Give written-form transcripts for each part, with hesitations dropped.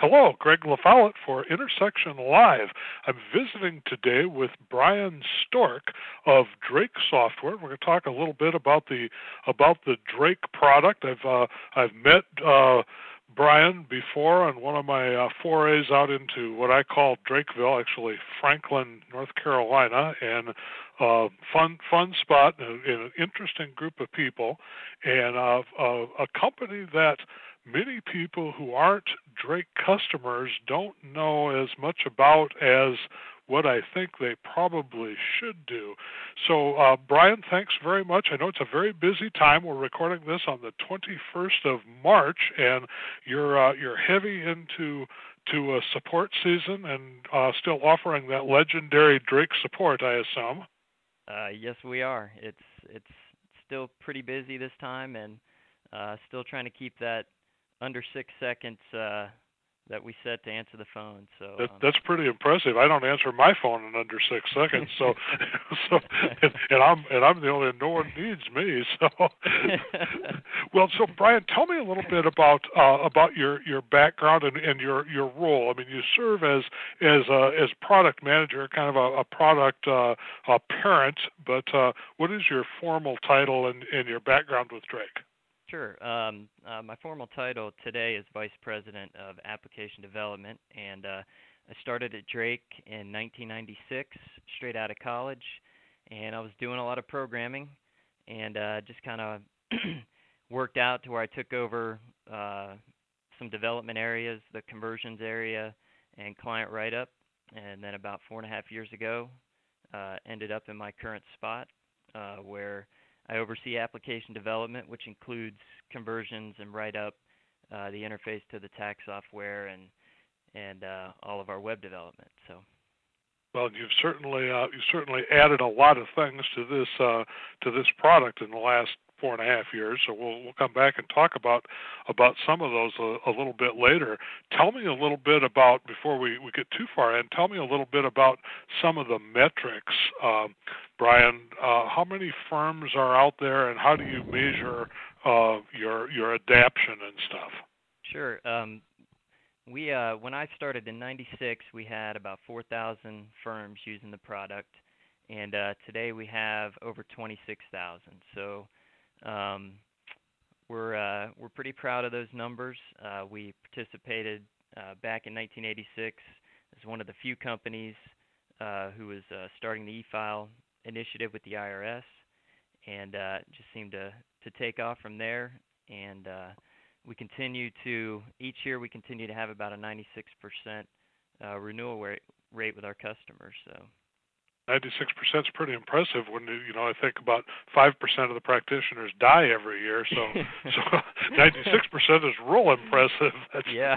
Hello, Greg LaFollette for Intersection Live. I'm visiting today with Brian Stork of Drake Software. We're going to talk a little bit about the Drake product. I've met Brian before on one of my forays out into what I call Drakeville, actually Franklin, North Carolina, and fun spot and an interesting group of people, and a company that many people who aren't Drake customers don't know as much about as what I think they probably should do. So, Brian, thanks very much. I know it's a very busy time. We're recording this on the 21st of March, and you're heavy into a support season and still offering that legendary Drake support, I assume. Yes, we are. It's still pretty busy this time, and still trying to keep that under 6 seconds that we set to answer the phone. So that's pretty impressive. I don't answer my phone in under 6 seconds. So, and I'm the only. No one needs me. So, well, so Brian, tell me a little bit about your background and your role. I mean, you serve as product manager, kind of a product parent. But what is your formal title and your background with Drake? Sure. My formal title today is Vice President of Application Development, and I started at Drake in 1996, straight out of college, and I was doing a lot of programming, and just kind of worked out to where I took over some development areas, the conversions area, and client write-up, and then about 4.5 years ago, ended up in my current spot where I oversee application development, which includes conversions and write up, the interface to the tax software, and all of our web development. So, well, you've certainly added a lot of things to this product in the last 4.5 years. So we'll come back and talk about some of those a little bit later. Tell me a little bit about, before we get too far in, tell me a little bit about some of the metrics, Brian. How many firms are out there, and how do you measure your adaption and stuff? Sure. We when I started in '96, we had about 4,000 firms using the product, and today we have over 26,000. So we're pretty proud of those numbers. We participated back in 1986 as one of the few companies who was starting the e-file initiative with the IRS, and just seemed to take off from there. And we continue to, each year we continue to have about a 96% renewal rate with our customers. So 96% is pretty impressive when I think about 5% of the practitioners die every year. So 96% is real impressive. Yeah.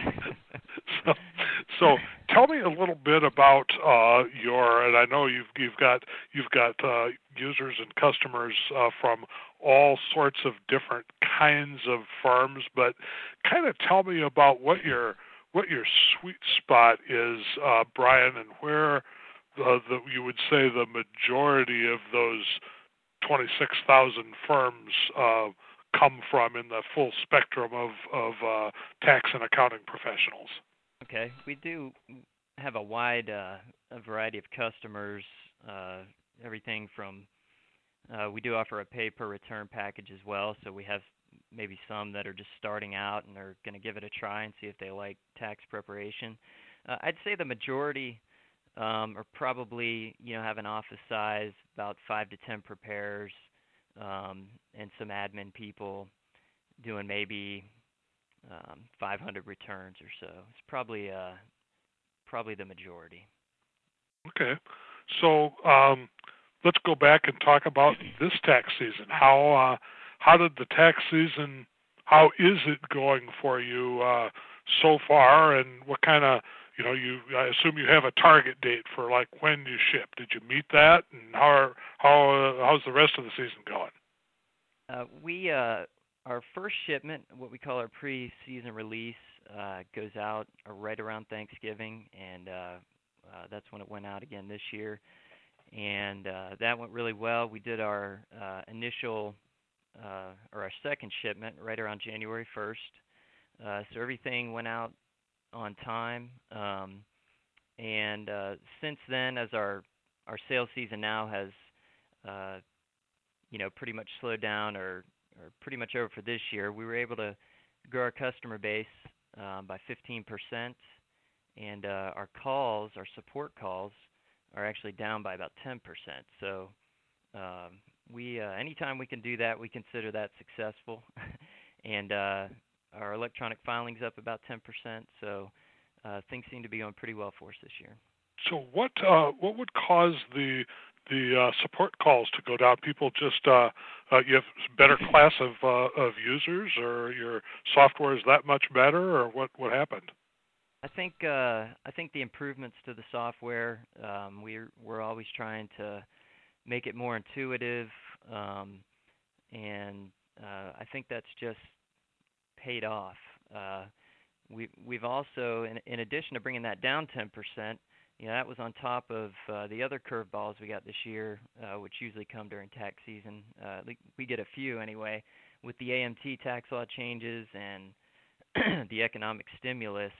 So tell me a little bit about and I know you've got users and customers from all sorts of different kinds of firms, but kind of tell me about what your sweet spot is, Brian, and where you would say the majority of those 26,000 firms come from in the full spectrum of tax and accounting professionals. Okay, we do have a wide a variety of customers, everything from, we do offer a pay-per-return package as well, so we have maybe some that are just starting out and are going to give it a try and see if they like tax preparation. I'd say the majority or probably, have an office size, about 5 to 10 preparers, and some admin people doing maybe 500 returns or so. It's probably the majority. Okay, so let's go back and talk about this tax season. How did the tax season? How is it going for you so far, and what kind of I assume you have a target date for like when you ship. Did you meet that, and how's the rest of the season going? Our first shipment, what we call our pre-season release, goes out right around Thanksgiving, and that's when it went out again this year. And that went really well. We did our initial or our second shipment right around January 1st. So everything went out on time. And since then, as our sales season now has pretty much slowed down or pretty much over for this year, we were able to grow our customer base by 15%, and our support calls, are actually down by about 10%. So we anytime we can do that, we consider that successful. And our electronic filing's up about 10%. So things seem to be going pretty well for us this year. So what would cause the support calls to go down? People just you have better class of users, or your software is that much better, or what happened? I think the improvements to the software, we're always trying to make it more intuitive, and I think that's just paid off. We've also, in addition to bringing that down 10%, that was on top of the other curveballs we got this year, which usually come during tax season. We get a few anyway, with the AMT tax law changes and the economic stimulus.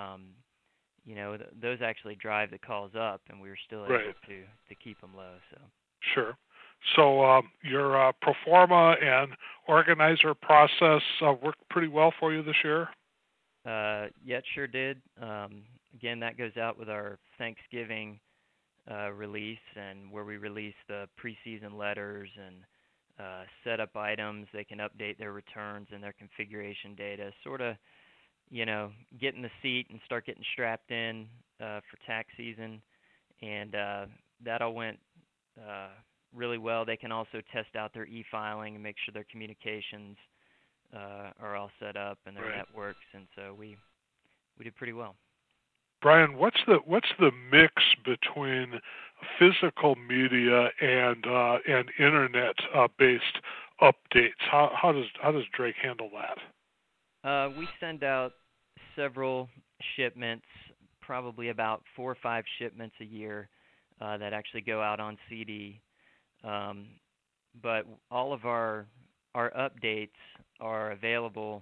Those actually drive the calls up, and we were still able to keep them low. So sure. So your pro forma and organizer process worked pretty well for you this year? Yeah, it sure did. Again, that goes out with our Thanksgiving release, and where we release the preseason letters and set up items. They can update their returns and their configuration data, sort of, get in the seat and start getting strapped in for tax season. And that all went really well. They can also test out their e-filing and make sure their communications are all set up and their networks, and so we did pretty well. Brian, what's the mix between physical media and internet based updates? How does Drake handle that? We send out several shipments, probably about 4 or 5 shipments a year that actually go out on CD. But all of our updates are available,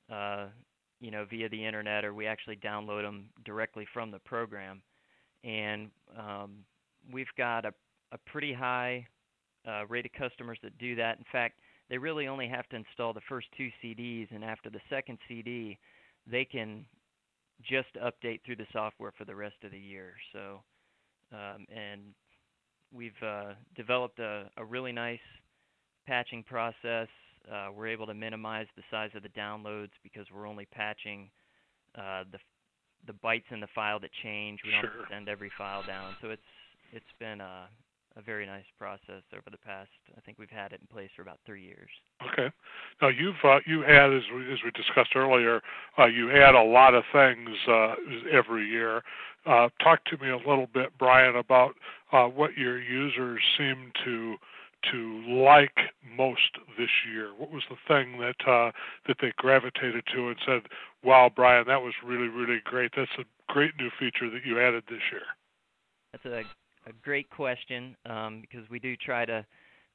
via the internet, or we actually download them directly from the program. And we've got a pretty high rate of customers that do that. In fact, they really only have to install the first 2 CDs, and after the second CD, they can just update through the software for the rest of the year. So, and we've developed a really nice patching process. We're able to minimize the size of the downloads because we're only patching the bytes in the file that change. We don't have to send every file down. So it's been a very nice process over the past. I think we've had it in place for about 3 years. Okay. Now you add, as we discussed earlier, you add a lot of things every year. Talk to me a little bit, Brian, about what your users seem to like most this year. What was the thing that they gravitated to and said, "Wow, Brian, that was really, really great. That's a great new feature that you added this year"? That's a great question, because we do try to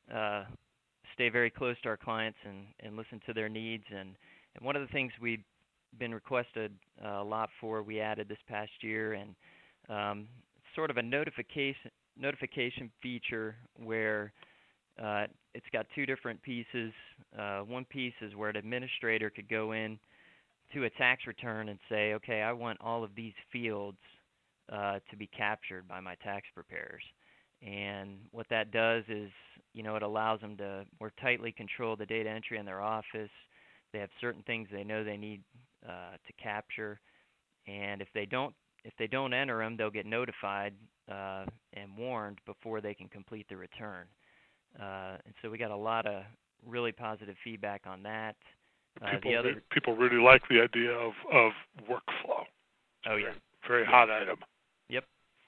stay very close to our clients and listen to their needs. And one of the things we've been requested a lot for, we added this past year, and sort of a notification feature where it's got 2 different pieces. One piece is where an administrator could go in to a tax return and say, okay, I want all of these fields to be captured by my tax preparers. And what that does is, it allows them to more tightly control the data entry in their office. They have certain things they know they need to capture, and if they don't enter them, they'll get notified and warned before they can complete the return. And so we got a lot of really positive feedback on that. People really like the idea of workflow. Oh yeah, very hot item. Yep.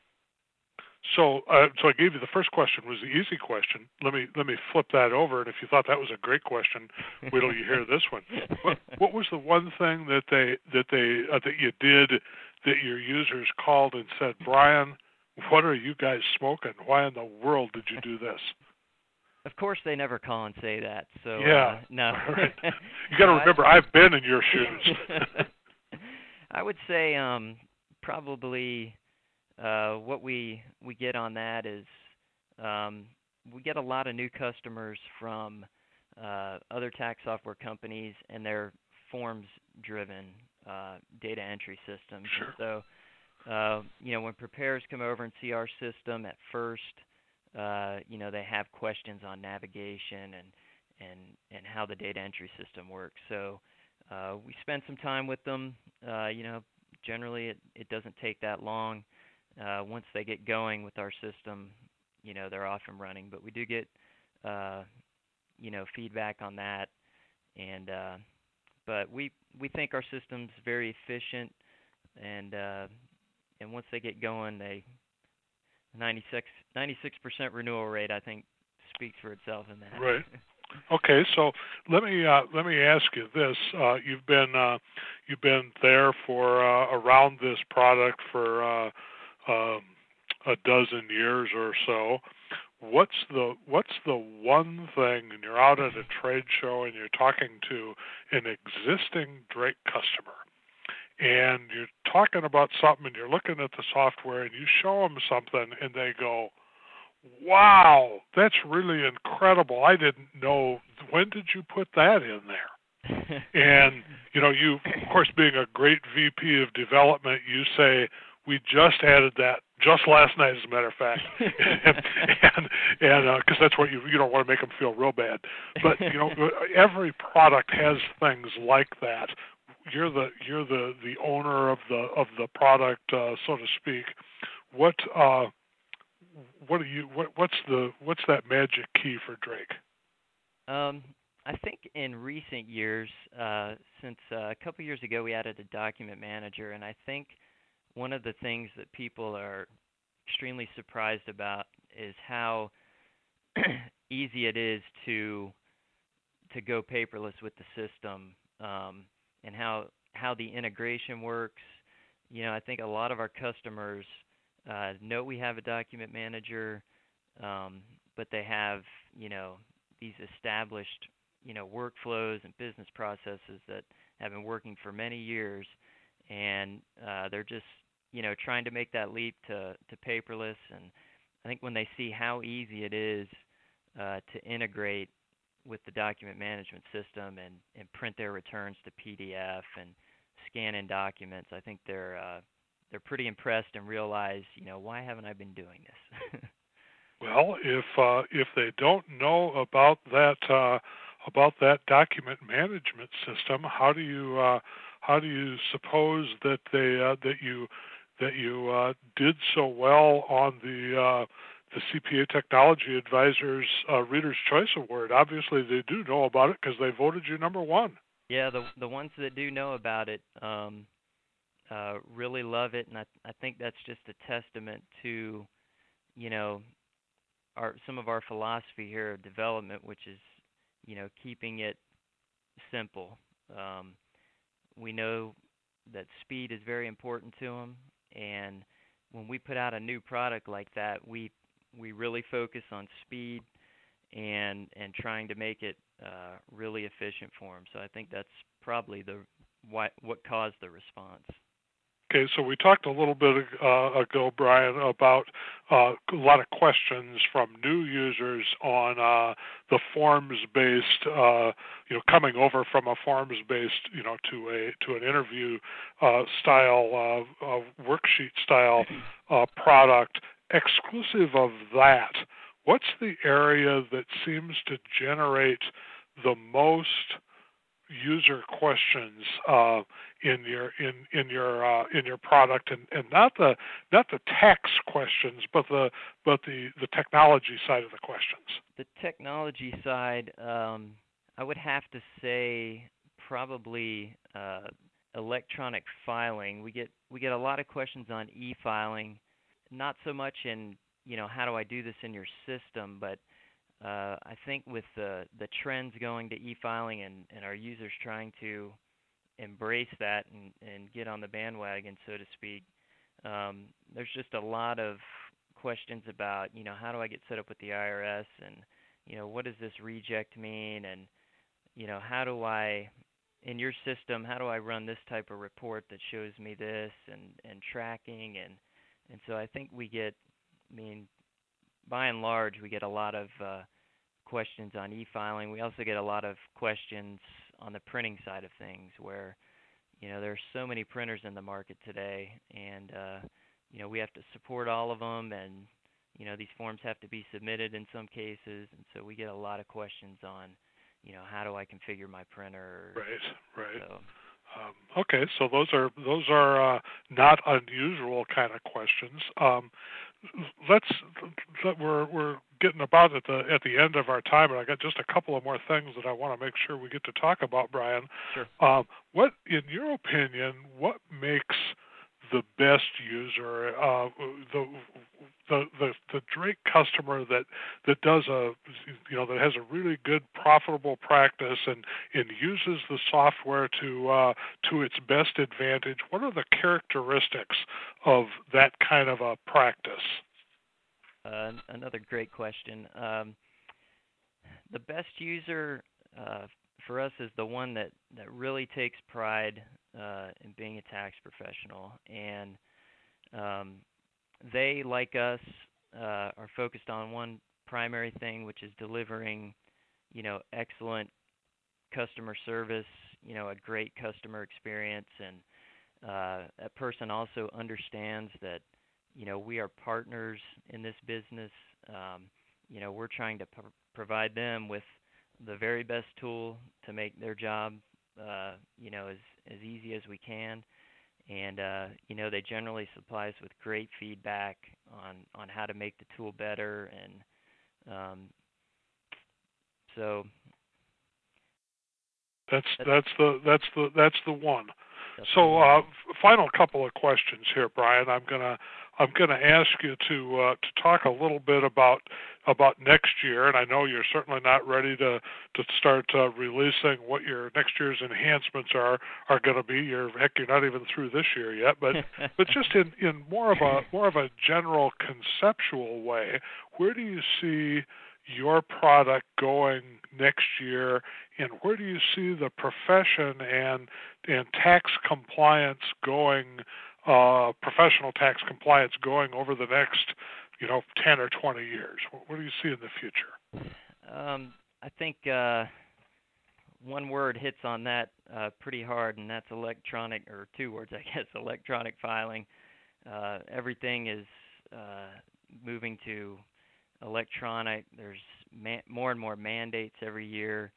So I gave you the first question was the easy question. Let me flip that over, and if you thought that was a great question, wait till you hear this one. What was the one thing that you did that your users called and said, Brian, what are you guys smoking? Why in the world did you do this? Of course, they never call and say that. So yeah, no. Right. You got to remember, I've been in your shoes. I would say probably what we get on that is um, we get a lot of new customers from other tax software companies and their forms-driven data entry systems. And Sure. so, when preparers come over and see our system at first, they have questions on navigation and how the data entry system works. So we spend some time with them. Generally it doesn't take that long. Once they get going with our system, they're off and running. But we do get, feedback on that, and but we think our system's very efficient, and once they get going, 96% renewal rate, I think, speaks for itself in that. Right. Okay, so let me ask you this: you've been there for around this product for a dozen years or so. What's the one thing, and you're out at a trade show and you're talking to an existing Drake customer, and you're talking about something, and you're looking at the software, and you show them something, and they go, "Wow, that's really incredible! I didn't know. When did you put that in there?" And you, of course, being a great VP of development, you say, "We just added that just last night, as a matter of fact," and because that's what you don't want to make them feel real bad. But every product has things like that. You're the owner of the product, so to speak. What's that magic key for Drake? I think in recent years, since a couple years ago, we added a document manager, and I think one of the things that people are extremely surprised about is how easy it is to go paperless with the system, and how the integration works. I think a lot of our customers know we have a document manager, but they have these established workflows and business processes that have been working for many years, and they're just trying to make that leap to paperless. And I think when they see how easy it is to integrate with the document management system and print their returns to PDF and scan in documents, I think they're pretty impressed and realize, why haven't I been doing this? Well, if they don't know about that document management system, how do you suppose that you did so well on the CPA Technology Advisors Reader's Choice Award? Obviously, they do know about it because they voted you number one. Yeah, the ones that do know about it really love it, and I think that's just a testament to some of our philosophy here of development, which is keeping it simple. We know that speed is very important to them, and when we put out a new product like that, we really focus on speed and trying to make it really efficient for them. So I think that's probably what caused the response. Okay, so we talked a little bit ago, Brian, about a lot of questions from new users on the forms-based, coming over from a forms-based, to an interview style, worksheet style product. Exclusive of that, what's the area that seems to generate the most user questions in your product, and not the tax questions, but the technology side of the questions? The technology side, I would have to say probably electronic filing. We get a lot of questions on e-filing, not so much in how do I do this in your system, but I think with the trends going to e-filing and our users trying to embrace that and get on the bandwagon, so to speak, there's just a lot of questions about, how do I get set up with the IRS, and, what does this reject mean, and, how do I in your system, how do I run this type of report that shows me this and tracking and so I think we get, I mean, by and large, we get a lot of questions on e-filing. We also get a lot of questions on the printing side of things where, there's so many printers in the market today, and, we have to support all of them, and, these forms have to be submitted in some cases, and so we get a lot of questions on, how do I configure my printer? Right. So, okay, so those are not unusual kind of questions. We're getting about at the end of our time, and I got just a couple of more things that I want to make sure we get to talk about, Brian. Sure. What, in your opinion, what makes the best user, the Drake customer that does that has a really good profitable practice and uses the software to its best advantage? What are the characteristics of that kind of a practice? Another great question. The best user for us is the one that really takes pride in being a tax professional, and they, like us, are focused on one primary thing, which is delivering, excellent customer service, a great customer experience, and that person also understands that, we are partners in this business. We're trying to provide them with the very best tool to make their job, as easy as we can. And, they generally supply us with great feedback on how to make the tool better. And so that's the one. So, final couple of questions here, Brian. I'm gonna ask you to talk a little bit about next year, and I know you're certainly not ready to start releasing what your next year's enhancements are going to be. You're not even through this year yet, but just in more of a general conceptual way, where do you see your product going next year, and where do you see the profession and tax compliance going, professional tax compliance going over the next 10 or 20 years? What do you see in the future? I think one word hits on that pretty hard, and that's electronic, or two words, I guess, electronic filing. Everything is moving to electronic. There's more and more mandates every year.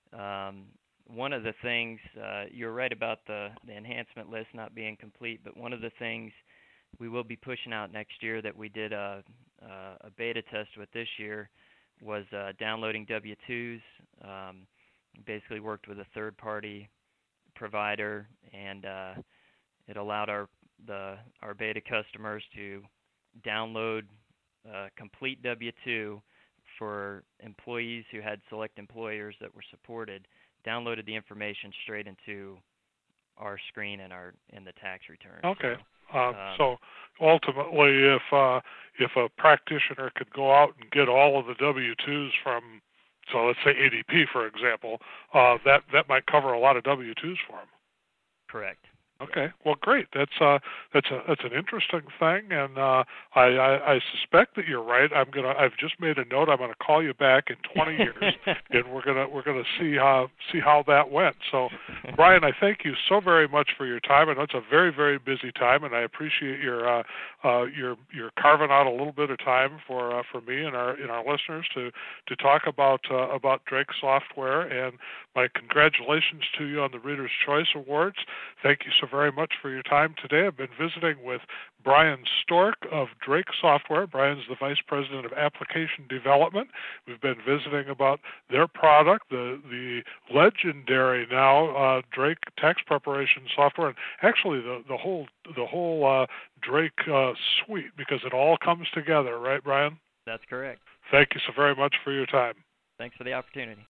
One of the things, you're right about the enhancement list not being complete, but one of the things we will be pushing out next year that we did a beta test with this year was downloading W-2s. Basically worked with a third-party provider, and it allowed our beta customers to download complete W-2 for employees who had select employers that were supported, downloaded the information straight into our screen in the tax return. Okay. So ultimately, if a practitioner could go out and get all of the W-2s from, so let's say ADP, for example, that might cover a lot of W-2s for them. Correct. Okay, well, great. That's an interesting thing, and I suspect that you're right. I've just made a note. I'm gonna call you back in 20 years, and we're gonna see how that went. So, Brian, I thank you so very much for your time. I know it's a very, very busy time, and I appreciate your carving out a little bit of time for me and our listeners to talk about Drake Software. And my congratulations to you on the Reader's Choice Awards. Thank you so very much for your time today. I've been visiting with Brian Stork of Drake Software. Brian's the Vice President of Application Development. We've been visiting about their product, the legendary now Drake tax preparation software, and actually the whole Drake suite, because it all comes together, right, Brian? That's correct. Thank you so very much for your time. Thanks for the opportunity.